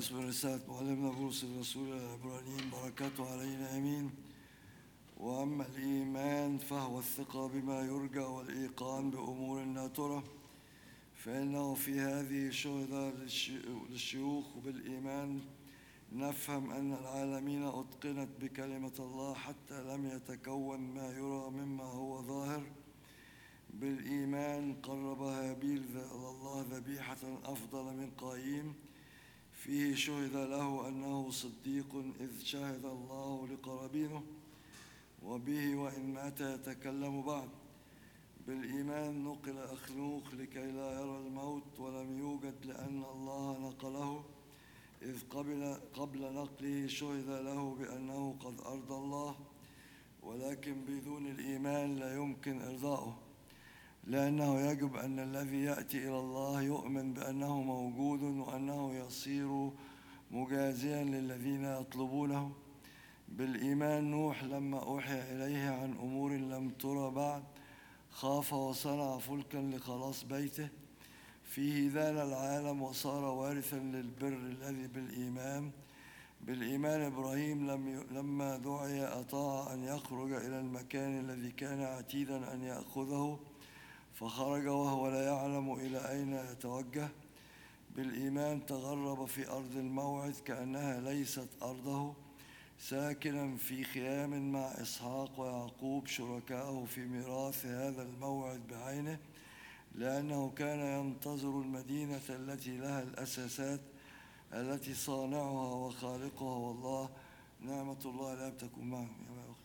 حسب رسالة معلمنا بولس الرسول العبرانيين بركاته علينا آمين. وأما الإيمان فهو الثقة بما يرجى والإيقان بأمور لا ترى، فإنه في هذه شهد للشيوخ بالإيمان نفهم أن العالمين أتقنت بكلمة الله حتى لم يتكون ما يرى مما هو ظاهر. بالإيمان قرب هابيل إلى الله ذبيحة أفضل من قايين، فيه شهد له أنه صديق إذ شهد الله لقرابينه، وبه وإن مات يتكلم بعد. بالإيمان نقل أخنوخ لكي لا يرى الموت ولم يوجد لأن الله نقله، إذ قبل نقله شهد له بأنه قد أرضى الله، ولكن بدون الإيمان لا يمكن إرضاؤه، لأنه يجب أن الذي يأتي إلى الله يؤمن بأنه موجود وأنه يصير مجازيا للذين يطلبونه. بالإيمان نوح لما أوحي إليه عن أمور لم ترى بعد خاف وصنع فلكا لخلاص بيته، فيه ذال العالم وصار وارثا للبر الذي بالإيمان. بالإيمان إبراهيم لما دعي أطاع أن يخرج إلى المكان الذي كان عتيدا أن يأخذه، فخرج وهو لا يعلم إلى أين يتوجه. بالإيمان تغرب في أرض الموعد كأنها ليست أرضه، ساكنا في خيام مع إسحاق ويعقوب شركائه في ميراث هذا الموعد بعينه، لأنه كان ينتظر المدينة التي لها الأساسات، التي صانعها وخالقها والله. نعمة الله لا تكن معهم.